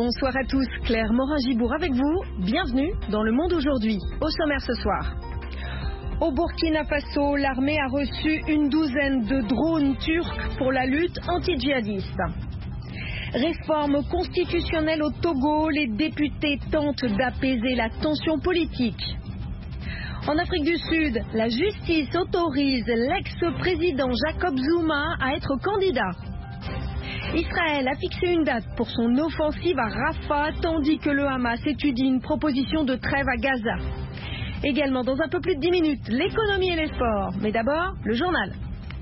Bonsoir à tous, Claire Morin-Gibourg avec vous. Bienvenue dans Le Monde aujourd'hui. Au sommaire ce soir. Au Burkina Faso, l'armée a reçu une douzaine de drones turcs pour la lutte anti-djihadiste. Réforme constitutionnelle au Togo, les députés tentent d'apaiser la tension politique. En Afrique du Sud, la justice autorise l'ex-président Jacob Zuma à être candidat. Israël a fixé une date pour son offensive à Rafah, tandis que le Hamas étudie une proposition de trêve à Gaza. Également dans un peu plus de 10 minutes, l'économie et les sports. Mais d'abord, le journal.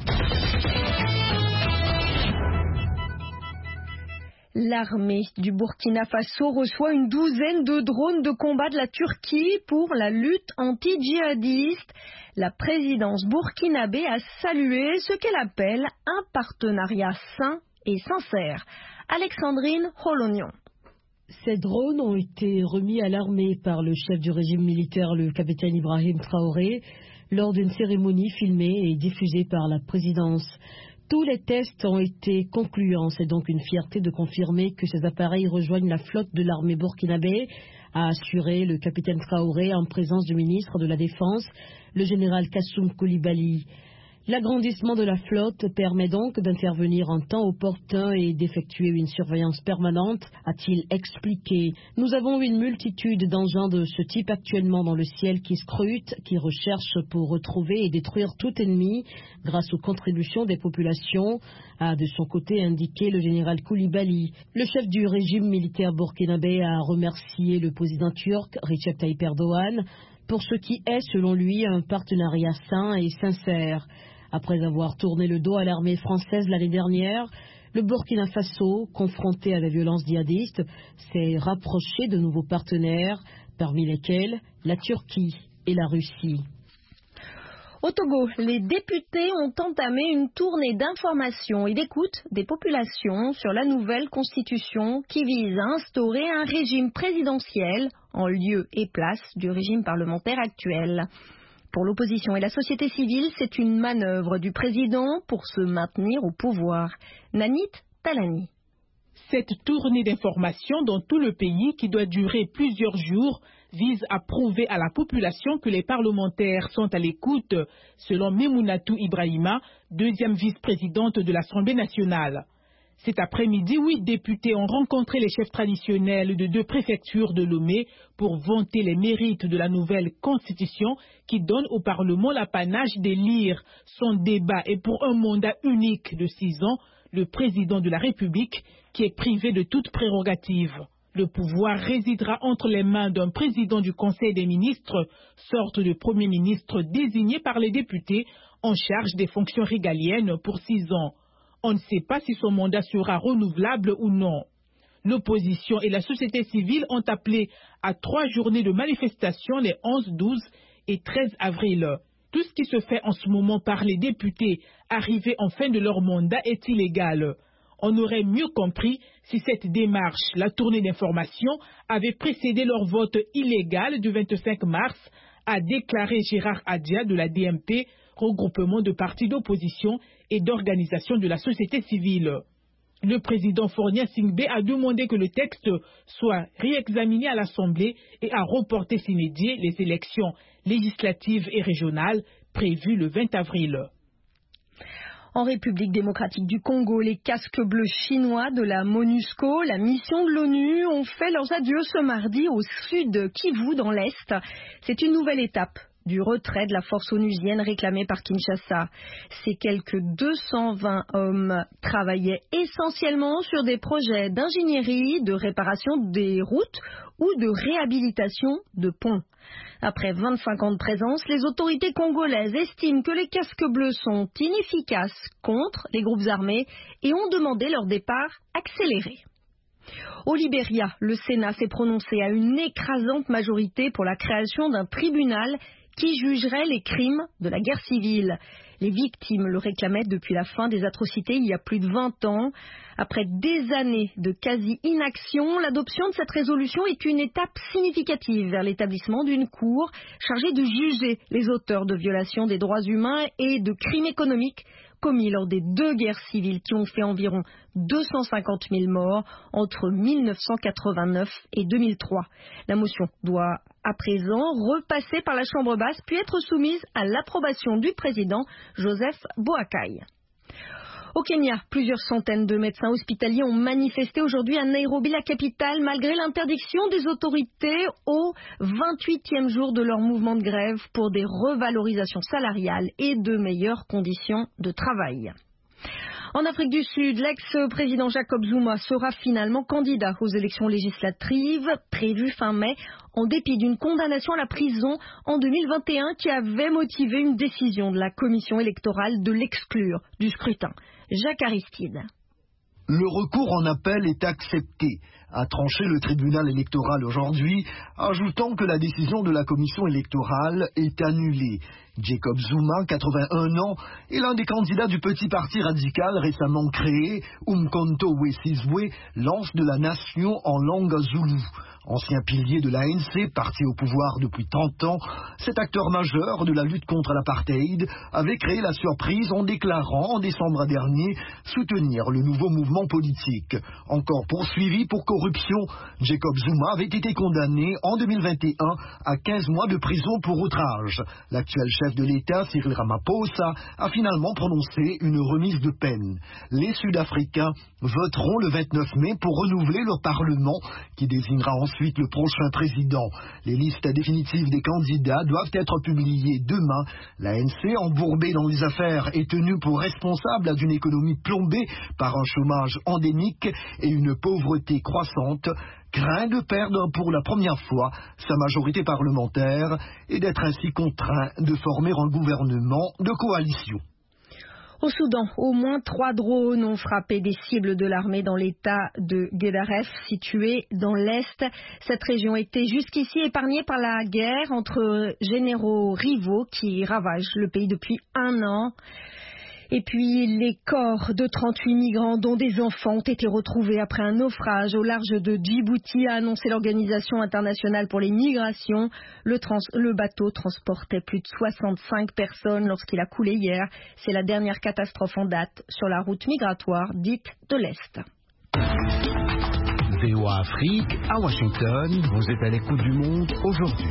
L'armée du Burkina Faso reçoit une douzaine de drones de combat de la Turquie pour la lutte anti-djihadiste. La présidence burkinabé a salué ce qu'elle appelle un partenariat sain et sincère. Alexandrine Rolognon. Ces drones ont été remis à l'armée par le chef du régime militaire, le capitaine Ibrahim Traoré, lors d'une cérémonie filmée et diffusée par la présidence. Tous les tests ont été concluants. C'est donc une fierté de confirmer que ces appareils rejoignent la flotte de l'armée burkinabé, a assuré le capitaine Traoré en présence du ministre de la Défense, le général Kassoum Koulibaly. L'agrandissement de la flotte permet donc d'intervenir en temps opportun et d'effectuer une surveillance permanente, a-t-il expliqué. Nous avons une multitude d'engins de ce type actuellement dans le ciel qui scrutent, qui recherchent pour retrouver et détruire tout ennemi grâce aux contributions des populations, a de son côté indiqué le général Koulibaly. Le chef du régime militaire burkinabé a remercié le président turc Recep Tayyip Erdogan pour ce qui est, selon lui, un partenariat sain et sincère. Après avoir tourné le dos à l'armée française l'année dernière, le Burkina Faso, confronté à la violence djihadiste, s'est rapproché de nouveaux partenaires, parmi lesquels la Turquie et la Russie. Au Togo, les députés ont entamé une tournée d'information et d'écoute des populations sur la nouvelle constitution qui vise à instaurer un régime présidentiel en lieu et place du régime parlementaire actuel. Pour l'opposition et la société civile, c'est une manœuvre du président pour se maintenir au pouvoir. Nanit Talani. Cette tournée d'information dans tout le pays, qui doit durer plusieurs jours, vise à prouver à la population que les parlementaires sont à l'écoute, selon Memounatou Ibrahima, deuxième vice-présidente de l'Assemblée nationale. Cet après-midi, 8 députés ont rencontré les chefs traditionnels de 2 préfectures de Lomé pour vanter les mérites de la nouvelle constitution qui donne au Parlement l'apanage d'élire son débat et pour un mandat unique de 6 ans, le président de la République qui est privé de toute prérogative. Le pouvoir résidera entre les mains d'un président du Conseil des ministres, sorte de premier ministre désigné par les députés en charge des fonctions régaliennes pour 6 ans. On ne sait pas si son mandat sera renouvelable ou non. L'opposition et la société civile ont appelé à 3 journées de manifestation les 11, 12 et 13 avril. Tout ce qui se fait en ce moment par les députés arrivés en fin de leur mandat est illégal. On aurait mieux compris si cette démarche, la tournée d'information, avait précédé leur vote illégal du 25 mars, a déclaré Gérard Adia de la DMP, regroupement de partis d'opposition et d'organisations de la société civile. Le président Fornia Singbe a demandé que le texte soit réexaminé à l'Assemblée et a reporté sine die les élections législatives et régionales prévues le 20 avril. En République démocratique du Congo, les casques bleus chinois de la MONUSCO, la mission de l'ONU, ont fait leurs adieux ce mardi au sud Kivu dans l'Est. C'est une nouvelle étape du retrait de la force onusienne réclamée par Kinshasa. Ces quelques 220 hommes travaillaient essentiellement sur des projets d'ingénierie, de réparation des routes ou de réhabilitation de ponts. Après 25 ans de présence, les autorités congolaises estiment que les casques bleus sont inefficaces contre les groupes armés et ont demandé leur départ accéléré. Au Libéria, le Sénat s'est prononcé à une écrasante majorité pour la création d'un tribunal qui jugerait les crimes de la guerre civile. Les victimes le réclamaient depuis la fin des atrocités il y a plus de 20 ans. Après des années de quasi-inaction, l'adoption de cette résolution est une étape significative vers l'établissement d'une cour chargée de juger les auteurs de violations des droits humains et de crimes économiques commis lors des 2 guerres civiles qui ont fait environ 250 000 morts entre 1989 et 2003. La motion doit à présent repasser par la Chambre basse puis être soumise à l'approbation du président Joseph Boakai. Au Kenya, plusieurs centaines de médecins hospitaliers ont manifesté aujourd'hui à Nairobi, la capitale, malgré l'interdiction des autorités au 28e jour de leur mouvement de grève pour des revalorisations salariales et de meilleures conditions de travail. En Afrique du Sud, l'ex-président Jacob Zuma sera finalement candidat aux élections législatives prévues fin mai, en dépit d'une condamnation à la prison en 2021 qui avait motivé une décision de la commission électorale de l'exclure du scrutin. Jacques Aristide. Le recours en appel est accepté, a tranché le tribunal électoral aujourd'hui, ajoutant que la décision de la commission électorale est annulée. Jacob Zuma, 81 ans, est l'un des candidats du petit parti radical récemment créé, Umkhonto we Sizwe, lance de la nation en langue zoulou. Ancien pilier de l'ANC, parti au pouvoir depuis 30 ans, cet acteur majeur de la lutte contre l'apartheid avait créé la surprise en déclarant en décembre dernier soutenir le nouveau mouvement politique. Encore poursuivi pour corruption, Jacob Zuma avait été condamné en 2021 à 15 mois de prison pour outrage. L'actuel chef de l'État, Cyril Ramaphosa, a finalement prononcé une remise de peine. Les Sud-Africains voteront le 29 mai pour renouveler leur Parlement qui désignera ensuite le prochain président. Les listes définitives des candidats doivent être publiées demain. L'ANC, embourbée dans les affaires, est tenue pour responsable d'une économie plombée par un chômage endémique et une pauvreté croissante, craint de perdre pour la première fois sa majorité parlementaire et d'être ainsi contraint de former un gouvernement de coalition. Au Soudan, au moins 3 drones ont frappé des cibles de l'armée dans l'état de Guedaref, situé dans l'Est. Cette région était jusqu'ici épargnée par la guerre entre généraux rivaux qui ravagent le pays depuis 1 an. Et puis, les corps de 38 migrants, dont des enfants, ont été retrouvés après un naufrage au large de Djibouti, a annoncé l'Organisation internationale pour les migrations. Le bateau transportait plus de 65 personnes lorsqu'il a coulé hier. C'est la dernière catastrophe en date sur la route migratoire dite de l'Est. VOA Afrique, à Washington, vous êtes à l'écoute du monde aujourd'hui.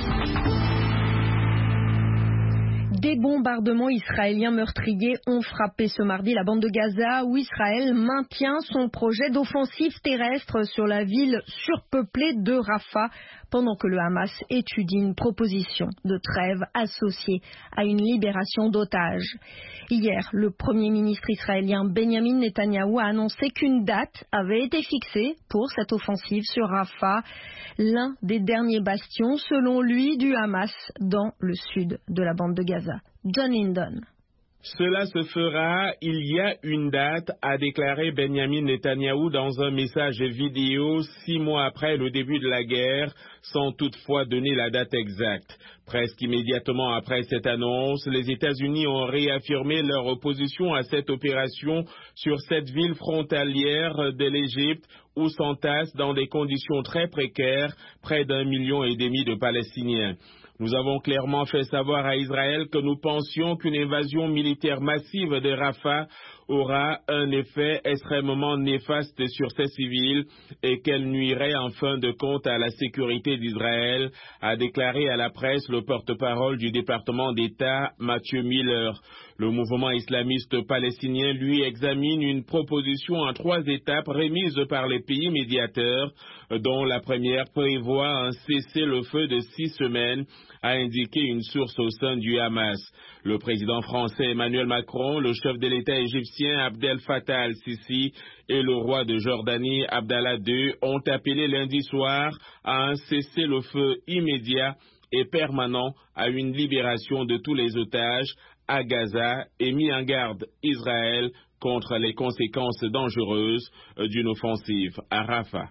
Des bombardements israéliens meurtriers ont frappé ce mardi la bande de Gaza, où Israël maintient son projet d'offensive terrestre sur la ville surpeuplée de Rafah, pendant que le Hamas étudie une proposition de trêve associée à une libération d'otages. Hier, le Premier ministre israélien Benjamin Netanyahou a annoncé qu'une date avait été fixée pour cette offensive sur Rafah, l'un des derniers bastions, selon lui, du Hamas dans le sud de la bande de Gaza. John Lindon. Cela se fera, il y a une date, a déclaré Benjamin Netanyahou dans un message vidéo 6 mois après le début de la guerre, sans toutefois donner la date exacte. Presque immédiatement après cette annonce, les États-Unis ont réaffirmé leur opposition à cette opération sur cette ville frontalière de l'Égypte, où s'entassent dans des conditions très précaires près d'1,5 million de Palestiniens. Nous avons clairement fait savoir à Israël que nous pensions qu'une invasion militaire massive de Rafah aura un effet extrêmement néfaste sur ces civils et qu'elle nuirait en fin de compte à la sécurité d'Israël, a déclaré à la presse le porte-parole du département d'État, Mathieu Miller. Le mouvement islamiste palestinien, lui, examine une proposition en 3 étapes remise par les pays médiateurs, dont la première prévoit un cessez-le-feu de 6 semaines, a indiqué une source au sein du Hamas. Le président français Emmanuel Macron, le chef de l'État égyptien Abdel Fattah al-Sisi et le roi de Jordanie Abdallah II ont appelé lundi soir à un cessez-le-feu immédiat et permanent à une libération de tous les otages à Gaza et mis en garde Israël contre les conséquences dangereuses d'une offensive à Rafah.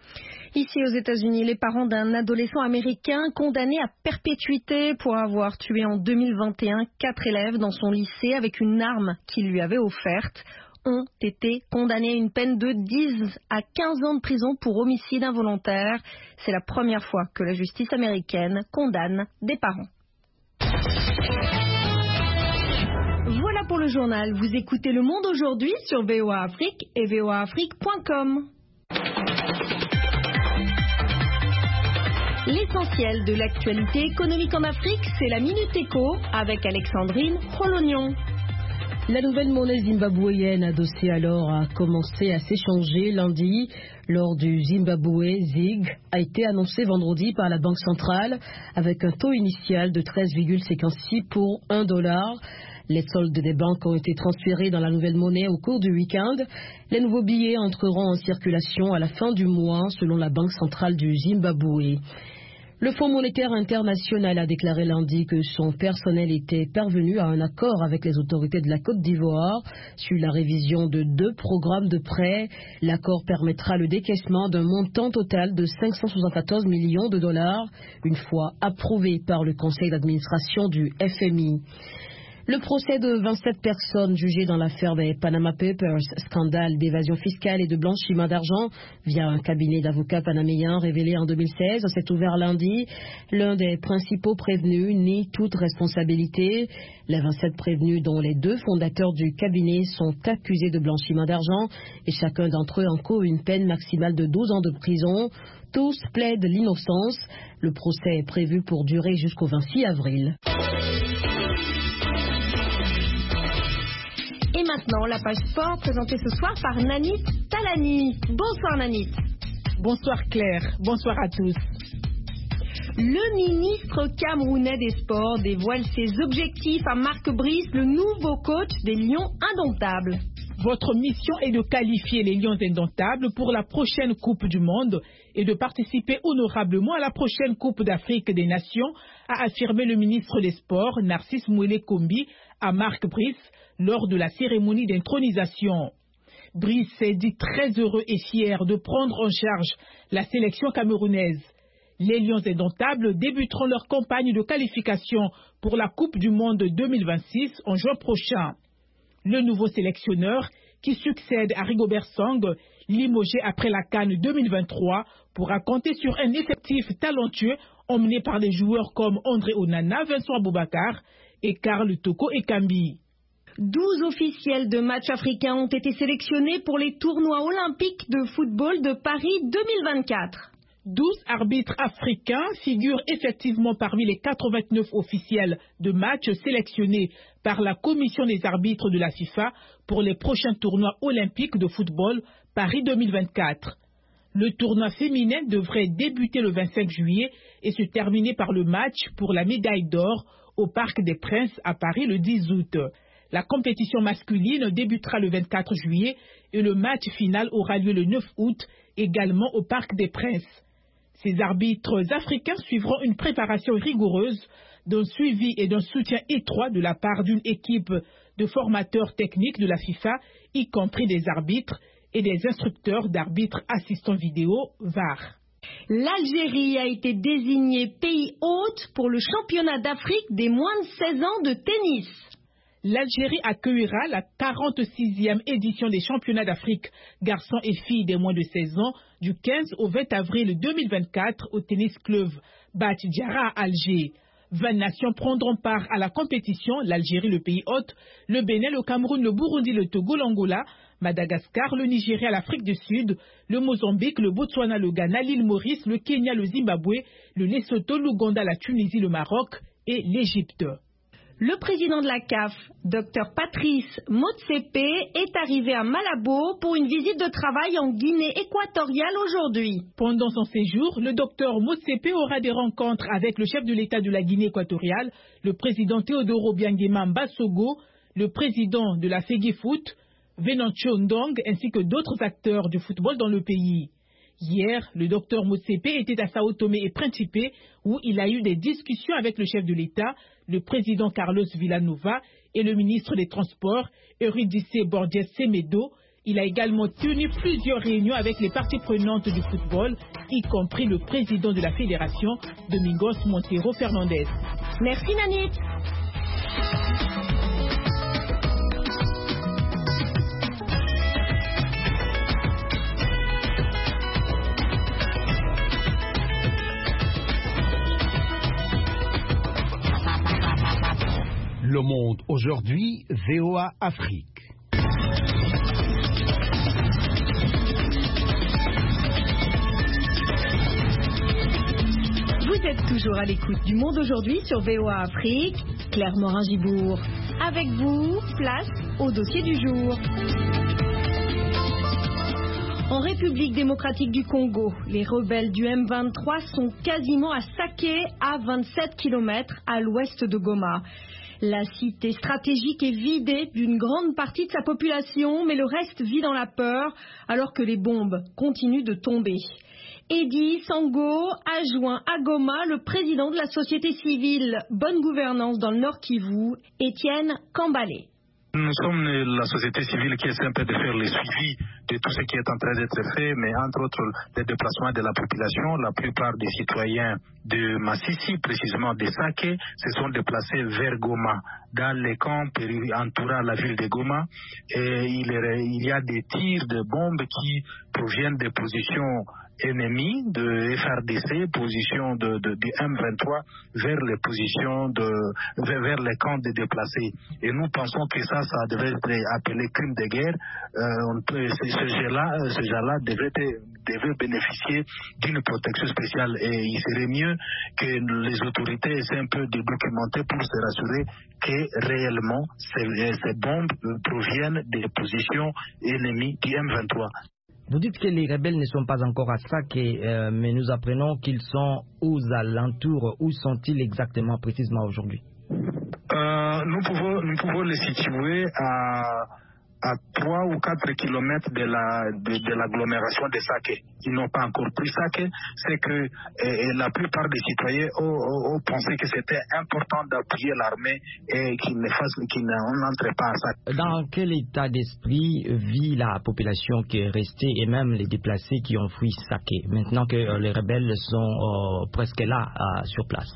Ici aux États-Unis, les parents d'un adolescent américain condamné à perpétuité pour avoir tué en 2021 4 élèves dans son lycée avec une arme qu'il lui avait offerte ont été condamnés à une peine de 10 à 15 ans de prison pour homicide involontaire. C'est la première fois que la justice américaine condamne des parents. Voilà. Voilà pour le journal. Vous écoutez Le Monde aujourd'hui sur VOA Afrique et voaafrique.com. L'essentiel de l'actualité économique en Afrique, c'est la Minute Éco avec Alexandrine Rolognon. La nouvelle monnaie zimbabwéenne adossée alors a commencé à s'échanger lundi lors du Zimbabwe ZiG a été annoncé vendredi par la Banque centrale avec un taux initial de 13,56 pour $1. Les soldes des banques ont été transférés dans la nouvelle monnaie au cours du week-end. Les nouveaux billets entreront en circulation à la fin du mois selon la Banque centrale du Zimbabwe. Le Fonds monétaire international a déclaré lundi que son personnel était parvenu à un accord avec les autorités de la Côte d'Ivoire sur la révision de 2 programmes de prêts. L'accord permettra le décaissement d'un montant total de $574 millions une fois approuvé par le conseil d'administration du FMI. Le procès de 27 personnes jugées dans l'affaire des Panama Papers, scandale d'évasion fiscale et de blanchiment d'argent via un cabinet d'avocats panaméens révélé en 2016, s'est ouvert lundi. L'un des principaux prévenus nie toute responsabilité. Les 27 prévenus, dont les 2 fondateurs du cabinet, sont accusés de blanchiment d'argent et chacun d'entre eux encourt une peine maximale de 12 ans de prison. Tous plaident l'innocence. Le procès est prévu pour durer jusqu'au 26 avril. Et maintenant, la page sport présentée ce soir par Nanit Talani. Bonsoir Nanit. Bonsoir Claire, bonsoir à tous. Le ministre camerounais des Sports dévoile ses objectifs à Marc Brice, le nouveau coach des Lions Indomptables. Votre mission est de qualifier les Lions Indomptables pour la prochaine Coupe du Monde et de participer honorablement à la prochaine Coupe d'Afrique des Nations, a affirmé le ministre des Sports, Narcisse Mouélé Kombi, à Marc Brice, lors de la cérémonie d'intronisation. Brice s'est dit très heureux et fier de prendre en charge la sélection camerounaise. Les Lions Indomptables débuteront leur campagne de qualification pour la Coupe du Monde 2026 en juin prochain. Le nouveau sélectionneur, qui succède à Rigobert Song, limogé après la CAN 2023, pourra compter sur un effectif talentueux emmené par des joueurs comme André Onana, Vincent Aboubakar et Karl Toko Ekambi. 12 officiels de matchs africains ont été sélectionnés pour les tournois olympiques de football de Paris 2024. 12 arbitres africains figurent effectivement parmi les 89 officiels de matchs sélectionnés par la commission des arbitres de la FIFA pour les prochains tournois olympiques de football Paris 2024. Le tournoi féminin devrait débuter le 25 juillet et se terminer par le match pour la médaille d'or au Parc des Princes à Paris le 10 août. La compétition masculine débutera le 24 juillet et le match final aura lieu le 9 août, également au Parc des Princes. Ces arbitres africains suivront une préparation rigoureuse, d'un suivi et d'un soutien étroit de la part d'une équipe de formateurs techniques de la FIFA, y compris des arbitres et des instructeurs d'arbitres assistants vidéo VAR. L'Algérie a été désignée pays hôte pour le championnat d'Afrique des moins de 16 ans de tennis. L'Algérie accueillera la 46e édition des championnats d'Afrique garçons et filles des moins de 16 ans du 15 au 20 avril 2024 au tennis club Bat Diarra à Alger. 20 nations prendront part à la compétition, l'Algérie, le pays hôte, le Bénin, le Cameroun, le Burundi, le Togo, l'Angola, Madagascar, le Nigeria, l'Afrique du Sud, le Mozambique, le Botswana, le Ghana, l'île Maurice, le Kenya, le Zimbabwe, le Lesotho, l'Ouganda, la Tunisie, le Maroc et l'Égypte. Le président de la CAF, Dr Patrice Motsepe, est arrivé à Malabo pour une visite de travail en Guinée équatoriale aujourd'hui. Pendant son séjour, le docteur Motsepe aura des rencontres avec le chef de l'État de la Guinée équatoriale, le président Théodoro Biangema Mbasogo, le président de la Fegefoot, Venancio Ndong, ainsi que d'autres acteurs du football dans le pays. Hier, le docteur Motsepe était à Sao Tomé et Principe où il a eu des discussions avec le chef de l'État, le président Carlos Villanova et le ministre des Transports, Eurydice Borges Semedo. Il a également tenu plusieurs réunions avec les parties prenantes du football, y compris le président de la fédération, Domingos Monteiro Fernandez. Merci Nanit. Le monde Monde aujourd'hui, VOA Afrique. Vous êtes toujours à l'écoute du Monde aujourd'hui sur VOA Afrique. Claire Morin-Gibourg. Avec vous, place au dossier du jour. En République démocratique du Congo, les rebelles du M23 sont quasiment à Sake, à 27 km à l'ouest de Goma. La cité stratégique est vidée d'une grande partie de sa population, mais le reste vit dans la peur alors que les bombes continuent de tomber. Eddy Sango a joint à Goma le président de la société civile Bonne Gouvernance dans le Nord Kivu, Étienne Kambale. Nous sommes la société civile qui essaie un peu de faire le suivi de tout ce qui est en train d'être fait, mais entre autres les déplacements de la population. La plupart des citoyens de Massissi, précisément de Sake, se sont déplacés vers Goma, dans les camps entourant la ville de Goma. Et il y a des tirs de bombes qui proviennent des positions ennemies de FRDC, position de M23 vers les positions vers les camps de déplacés. Et nous pensons que ça devrait être appelé crime de guerre. Ce genre-là devrait bénéficier d'une protection spéciale et il serait mieux que les autorités essaient un peu de documenter pour se rassurer que réellement ces bombes proviennent des positions ennemies du M23. Vous dites que les rebelles ne sont pas encore à Sake, mais nous apprenons qu'ils sont aux alentours. Où sont-ils exactement, précisément aujourd'hui? Nous pouvons les situer à 3 ou 4 kilomètres de l'agglomération de Sake. Ils n'ont pas encore pris Sake. C'est que la plupart des citoyens ont pensé que c'était important d'appuyer l'armée et qu'ils n'entrent pas à Sake. Dans quel état d'esprit vit la population qui est restée et même les déplacés qui ont fui Sake, maintenant que les rebelles sont presque là, sur place?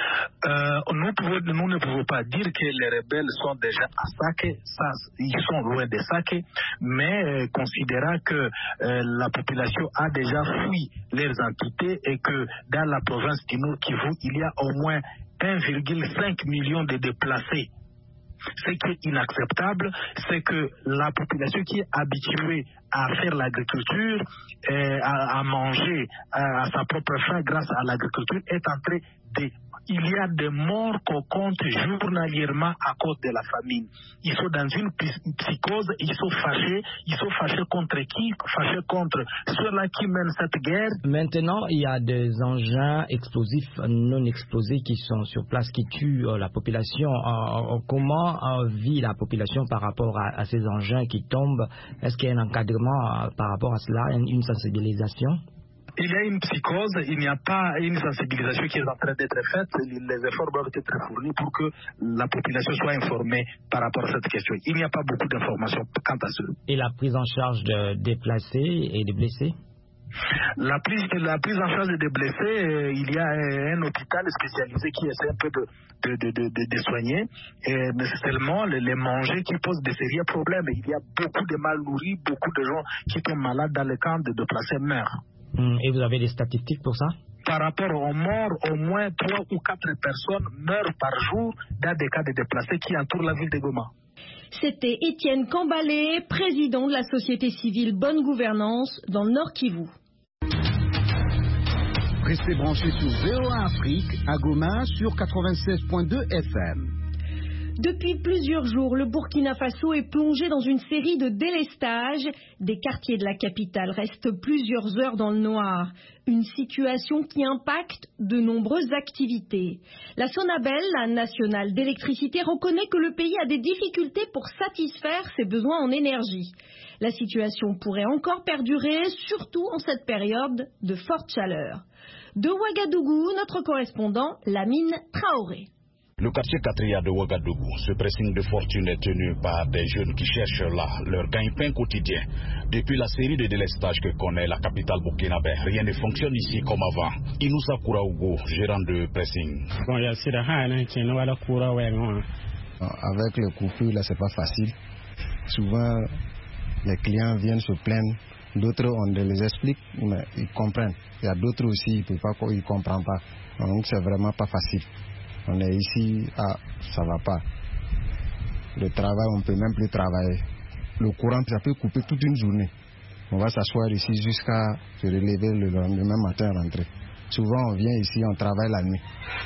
Nous ne pouvons pas dire que les rebelles sont déjà à Sake, ils sont loin de Sake, mais considérant que la population a déjà fui leurs entités et que dans la province du Nord Kivu, il y a au moins 1,5 million de déplacés. Ce qui est inacceptable, c'est que la population qui est habituée à faire l'agriculture, à manger à sa propre faim grâce à l'agriculture, est en train de... Il y a des morts qu'on compte journalièrement à cause de la famine. Ils sont dans une psychose, ils sont fâchés contre qui? Fâchés contre ceux-là qui mènent cette guerre. Maintenant, il y a des engins explosifs non explosés qui sont sur place, qui tuent la population. Comment vit la population par rapport à ces engins qui tombent? Est-ce qu'il y a un encadrement par rapport à cela, une sensibilisation? Il y a une psychose, il n'y a pas une sensibilisation qui est en train d'être faite. Les efforts doivent être fournis pour que la population soit informée par rapport à cette question. Il n'y a pas beaucoup d'informations quant à cela. Et la prise en charge de déplacés et de blessés? La prise en charge des blessés, il y a un hôpital spécialisé qui essaie un peu de soigner, mais c'est seulement les manger qui posent des sérieux problèmes. Il y a beaucoup de mal nourris, beaucoup de gens qui tombent malades dans les camps de déplacés meurent. Et vous avez des statistiques pour ça? Par rapport aux morts, au moins 3 ou 4 personnes meurent par jour dans des cas de déplacés qui entourent la ville de Goma. C'était Étienne Kambale, président de la société civile Bonne Gouvernance dans le Nord Kivu. Restez branchés sur VOA Afrique à Goma sur 96.2 FM. Depuis plusieurs jours, le Burkina Faso est plongé dans une série de délestages. Des quartiers de la capitale restent plusieurs heures dans le noir. Une situation qui impacte de nombreuses activités. La Sonabel, la nationale d'électricité, reconnaît que le pays a des difficultés pour satisfaire ses besoins en énergie. La situation pourrait encore perdurer, surtout en cette période de forte chaleur. De Ouagadougou, notre correspondant, Lamine Traoré. Le quartier Katria de Ouagadougou, ce pressing de fortune est tenu par des jeunes qui cherchent là leur gagne-pain quotidien. Depuis la série de délestages que connaît la capitale burkinabé, rien ne fonctionne ici comme avant. Inoussa Kouraougou, gérant de pressing. Avec le coupure, là, c'est pas facile. Souvent, les clients viennent se plaindre. D'autres, on les explique, mais ils comprennent. Il y a d'autres aussi, ils ne comprennent pas. Donc, c'est vraiment pas facile. On est ici, ça va pas. le travail, on ne peut même plus travailler. Le courant, ça peut couper toute une journée. On va s'asseoir ici jusqu'à se relever le lendemain matin et rentrer. Souvent, on vient ici, on travaille la nuit.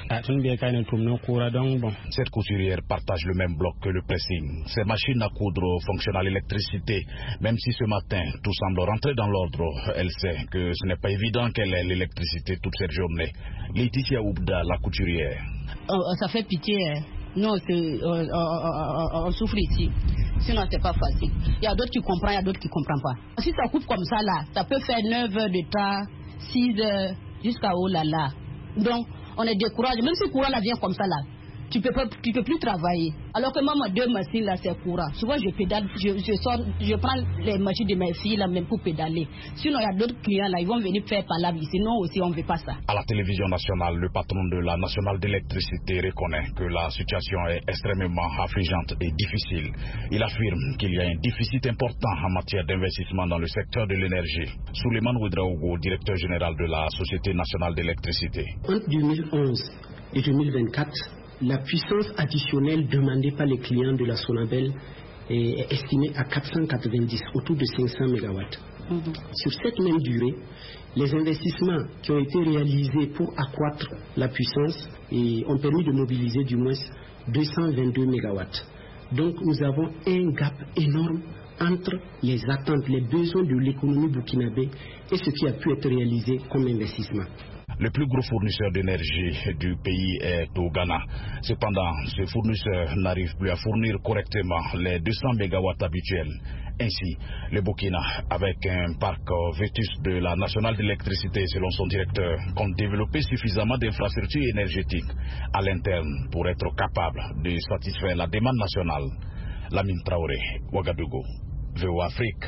Cette couturière partage le même bloc que le pressing. Ces machines à coudre fonctionnent à l'électricité. Même si ce matin, tout semble rentrer dans l'ordre, elle sait que ce n'est pas évident qu'elle ait l'électricité toute cette journée. Laetitia Oubda, la couturière. Ça fait pitié, hein. Nous, on souffre ici. Sinon, c'est pas facile. Il y a d'autres qui comprennent, il y a d'autres qui ne comprennent pas. Si ça coupe comme ça, là, ça peut faire 9 heures de temps, 6 heures, jusqu'à oh là là. Donc, on est découragé. Même si le courant là vient comme ça, là, tu peux plus travailler. Alors que moi, mes 2 machines, là, c'est courant. Souvent, je pédale, je prends les machines de mes filles, là, même pour pédaler. Sinon, il y a d'autres clients, là, ils vont venir faire palabre ici. Nous aussi, on ne veut pas ça. À la télévision nationale, le patron de la nationale d'électricité reconnaît que la situation est extrêmement affligeante et difficile. Il affirme qu'il y a un déficit important en matière d'investissement dans le secteur de l'énergie. Souleymane Ouedraogo, directeur général de la Société nationale d'électricité. Entre 2011 et 2024, la puissance additionnelle demandée par les clients de la Sonabel est estimée à 490, autour de 500 MW. Sur cette même durée, les investissements qui ont été réalisés pour accroître la puissance ont permis de mobiliser du moins 222 MW. Donc nous avons un gap énorme entre les attentes, les besoins de l'économie burkinabé et ce qui a pu être réalisé comme investissement. Le plus gros fournisseur d'énergie du pays est au Ghana. Cependant, ce fournisseur n'arrive plus à fournir correctement les 200 MW habituels. Ainsi, le Burkina, avec un parc vétuste de la nationale d'électricité selon son directeur, compte développer suffisamment d'infrastructures énergétiques à l'interne pour être capable de satisfaire la demande nationale. Lamine Traoré, Ouagadougou, VOA Afrique.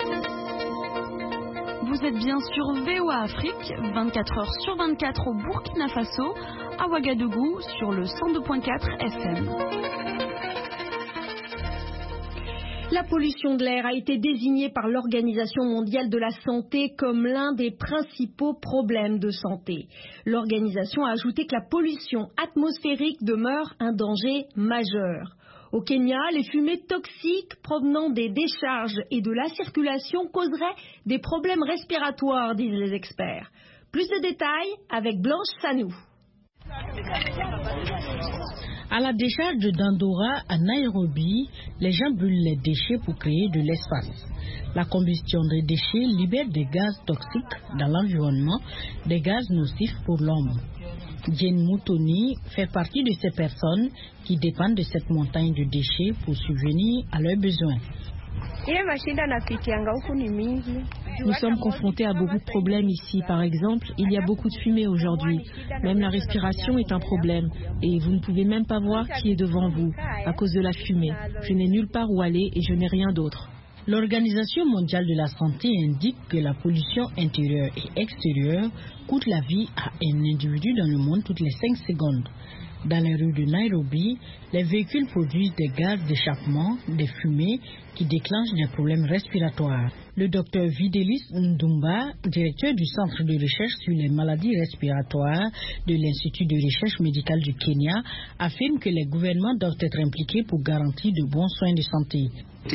Vous êtes bien sur VOA Afrique, 24 heures sur 24 au Burkina Faso, à Ouagadougou, sur le 102.4 FM. La pollution de l'air a été désignée par l'Organisation mondiale de la santé comme l'un des principaux problèmes de santé. L'organisation a ajouté que la pollution atmosphérique demeure un danger majeur. Au Kenya, les fumées toxiques provenant des décharges et de la circulation causeraient des problèmes respiratoires, disent les experts. Plus de détails avec Blanche Sanou. À la décharge de Dandora, à Nairobi, les gens brûlent les déchets pour créer de l'espace. La combustion des déchets libère des gaz toxiques dans l'environnement, des gaz nocifs pour l'homme. Jane Moutoni fait partie de ces personnes qui dépendent de cette montagne de déchets pour subvenir à leurs besoins. Nous sommes confrontés à beaucoup de problèmes ici. Par exemple, il y a beaucoup de fumée aujourd'hui. Même la respiration est un problème. Et vous ne pouvez même pas voir qui est devant vous à cause de la fumée. Je n'ai nulle part où aller et je n'ai rien d'autre. L'Organisation mondiale de la santé indique que la pollution intérieure et extérieure coûte la vie à un individu dans le monde toutes les 5 secondes. Dans les rues de Nairobi, les véhicules produisent des gaz d'échappement, des fumées qui déclenchent des problèmes respiratoires. Le docteur Videlis Ndumba, directeur du Centre de recherche sur les maladies respiratoires de l'Institut de recherche médicale du Kenya, affirme que les gouvernements doivent être impliqués pour garantir de bons soins de santé.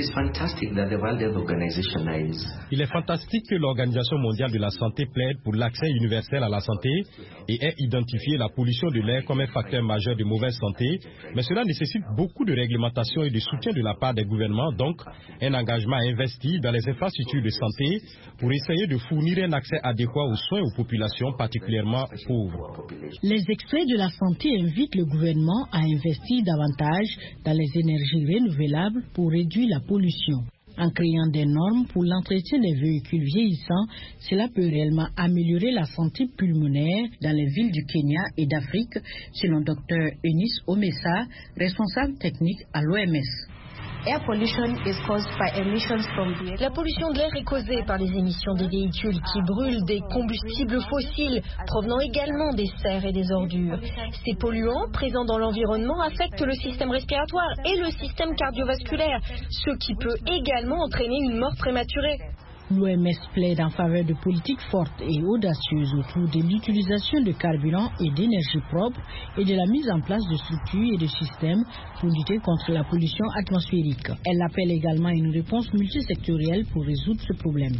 Il est fantastique que l'Organisation mondiale de la santé plaide pour l'accès universel à la santé et ait identifié la pollution de l'air comme un facteur majeur de mauvaise santé, mais cela nécessite beaucoup de réglementation et de soutien de la part des gouvernements, donc un engagement à investir dans les infrastructures de santé pour essayer de fournir un accès adéquat aux soins aux populations particulièrement pauvres. Les experts de la santé invitent le gouvernement à investir davantage dans les énergies renouvelables pour réduire la pollution. En créant des normes pour l'entretien des véhicules vieillissants, cela peut réellement améliorer la santé pulmonaire dans les villes du Kenya et d'Afrique, selon Dr Eunice Omessa, responsable technique à l'OMS. La pollution de l'air est causée par les émissions des véhicules qui brûlent des combustibles fossiles provenant également des serres et des ordures. Ces polluants présents dans l'environnement affectent le système respiratoire et le système cardiovasculaire, ce qui peut également entraîner une mort prématurée. L'OMS plaide en faveur de politiques fortes et audacieuses autour de l'utilisation de carburant et d'énergie propre et de la mise en place de structures et de systèmes pour lutter contre la pollution atmosphérique. Elle appelle également à une réponse multisectorielle pour résoudre ce problème.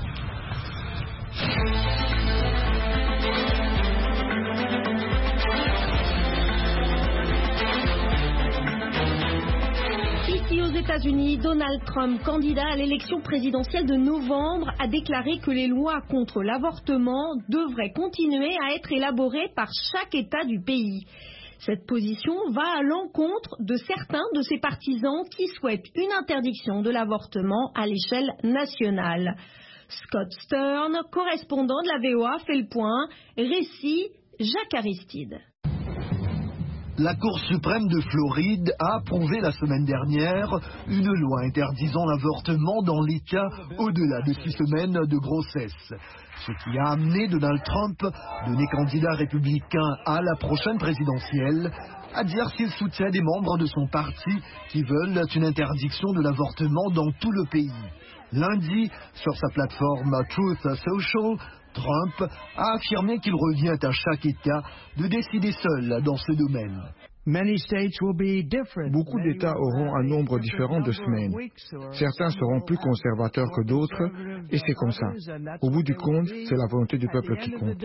Aux États-Unis, Donald Trump, candidat à l'élection présidentielle de novembre, a déclaré que les lois contre l'avortement devraient continuer à être élaborées par chaque État du pays. Cette position va à l'encontre de certains de ses partisans qui souhaitent une interdiction de l'avortement à l'échelle nationale. Scott Stern, correspondant de la VOA, fait le point. Récit Jacques Aristide. La Cour suprême de Floride a approuvé la semaine dernière une loi interdisant l'avortement dans les cas au-delà de 6 semaines de grossesse. Ce qui a amené Donald Trump, donné candidat républicain à la prochaine présidentielle, à dire qu'il soutient des membres de son parti qui veulent une interdiction de l'avortement dans tout le pays. Lundi, sur sa plateforme Truth Social, Trump a affirmé qu'il revient à chaque État de décider seul dans ce domaine. Beaucoup d'États auront un nombre différent de semaines. Certains seront plus conservateurs que d'autres, et c'est comme ça. Au bout du compte, c'est la volonté du peuple qui compte.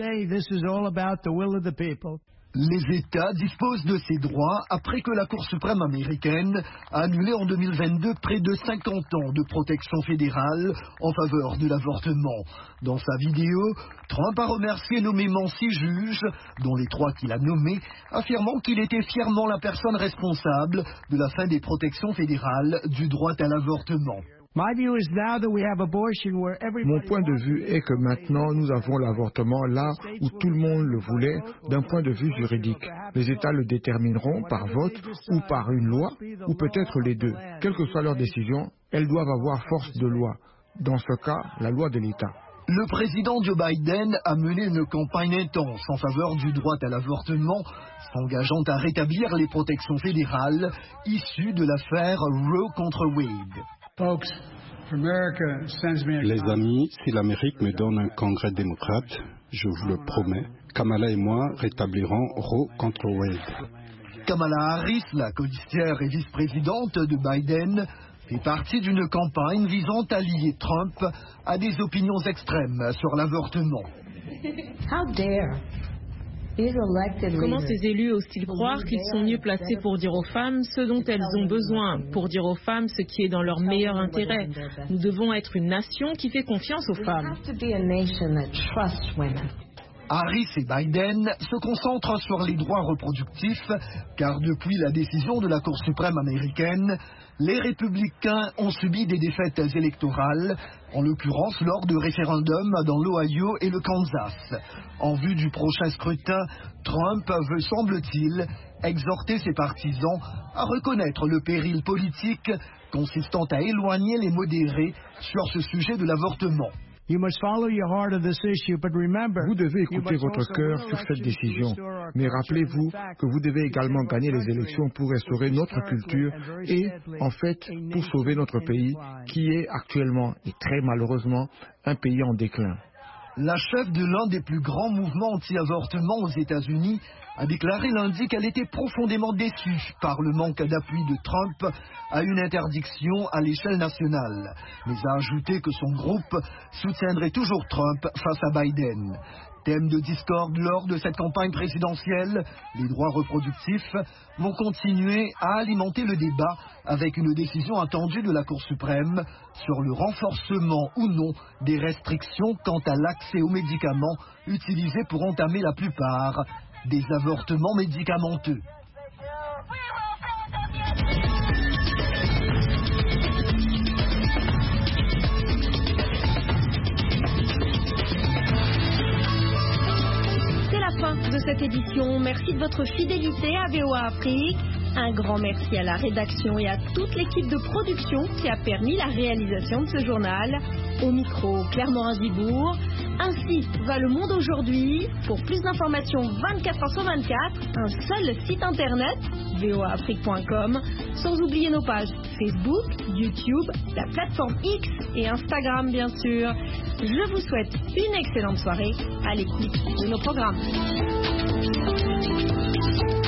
Les États disposent de ces droits après que la Cour suprême américaine a annulé en 2022 près de 50 ans de protection fédérale en faveur de l'avortement. Dans sa vidéo, Trump a remercié nommément 6 juges, dont les 3 qu'il a nommés, affirmant qu'il était fièrement la personne responsable de la fin des protections fédérales du droit à l'avortement. Mon point de vue est que maintenant nous avons l'avortement là où tout le monde le voulait d'un point de vue juridique. Les États le détermineront par vote ou par une loi ou peut-être les deux. Quelle que soit leur décision, elles doivent avoir force de loi. Dans ce cas, la loi de l'État. Le président Joe Biden a mené une campagne intense en faveur du droit à l'avortement, s'engageant à rétablir les protections fédérales issues de l'affaire Roe contre Wade. Les amis, si l'Amérique me donne un congrès démocrate, je vous le promets, Kamala et moi rétablirons Roe contre Wade. Kamala Harris, la colistière et vice-présidente de Biden, fait partie d'une campagne visant à lier Trump à des opinions extrêmes sur l'avortement. Comment ces élus osent-ils croire qu'ils sont mieux placés pour dire aux femmes ce dont elles ont besoin, pour dire aux femmes ce qui est dans leur meilleur intérêt? Nous devons être une nation qui fait confiance aux femmes. Harris et Biden se concentrent sur les droits reproductifs, car depuis la décision de la Cour suprême américaine, les républicains ont subi des défaites électorales, en l'occurrence lors de référendums dans l'Ohio et le Kansas. En vue du prochain scrutin, Trump veut, semble-t-il, exhorter ses partisans à reconnaître le péril politique consistant à éloigner les modérés sur ce sujet de l'avortement. Vous devez écouter votre cœur sur cette décision, mais rappelez-vous que vous devez également gagner les élections pour restaurer notre culture et, en fait, pour sauver notre pays, qui est actuellement, et très malheureusement, un pays en déclin. La chef de l'un des plus grands mouvements anti-avortement aux États-Unis a déclaré lundi qu'elle était profondément déçue par le manque d'appui de Trump à une interdiction à l'échelle nationale, mais a ajouté que son groupe soutiendrait toujours Trump face à Biden. Thème de discorde lors de cette campagne présidentielle, les droits reproductifs vont continuer à alimenter le débat avec une décision attendue de la Cour suprême sur le renforcement ou non des restrictions quant à l'accès aux médicaments utilisés pour entamer la plupart des avortements médicamenteux. C'est la fin de cette édition. Merci de votre fidélité à VOA Afrique. Un grand merci à la rédaction et à toute l'équipe de production qui a permis la réalisation de ce journal. Au micro, Claire Morin-Gibourg. Ainsi va le monde aujourd'hui. Pour plus d'informations 24 h sur 24, un seul site internet, voaafrique.com, sans oublier nos pages Facebook, YouTube, la plateforme X et Instagram bien sûr. Je vous souhaite une excellente soirée à l'écoute de nos programmes.